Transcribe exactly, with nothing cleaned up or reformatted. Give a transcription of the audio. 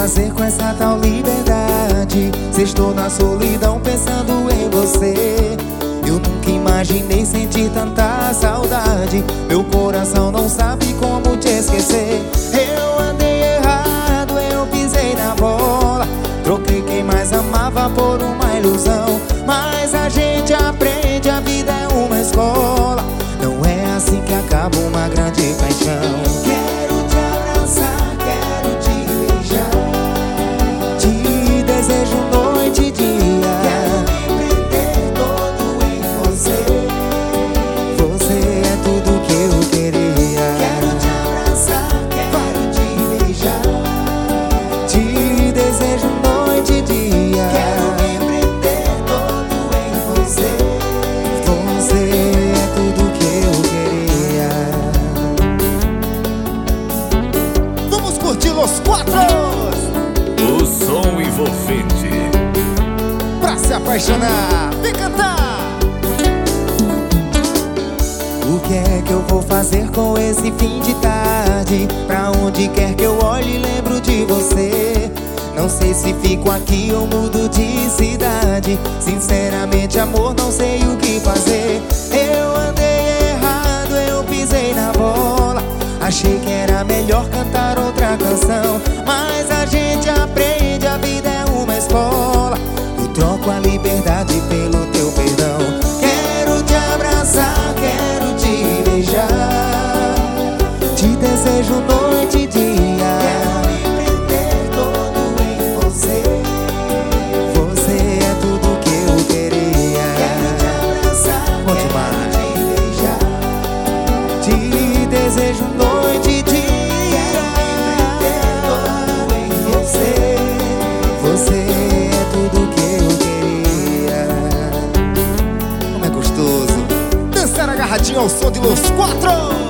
fazer com essa tal liberdade? Se estou na solidão pensando em você. Eu nunca imaginei sentir tanta saudade. Meu coração não sabe como te esquecer. Eu andei errado, eu pisei na bola. Troquei quem mais amava por uma ilusão. Mas a gente aprende, a vida é uma escola. Não é assim que acaba uma grande paixão. Quero te abraçar, quero te beijar. Te desejo noite e dia. Quero me prender todo em você. Você é tudo que eu queria. Quero te abraçar, quero te beijar. Te desejo noite e dia. Quero me prender todo em você. Você é tudo que eu queria. Vamos curtir os quatro! O som envolvente Pra se apaixonar, vem cantar! O que é que eu vou fazer com esse fim de tarde? Pra onde quer que eu olhe, lembro de você. Não sei se fico aqui ou mudo de cidade. Sinceramente, amor, não sei o que fazer. Eu andei errado, eu pisei na bola. Achei que era melhor cantar outra canção. Mas a gente aprende, a vida é uma escola. Eu troco a liberdade pelo teu perdão. Quero te abraçar, quero te beijar. Te desejo noite e dia. Quero me prender todo em você. Você é tudo que eu queria. Quero te abraçar, quanto mais te beijar. Te desejo noite e dia. Quero me prender todo em você. Você é tudo que eu queria. Como é gostoso dançar agarradinho ao som de Los Quatro.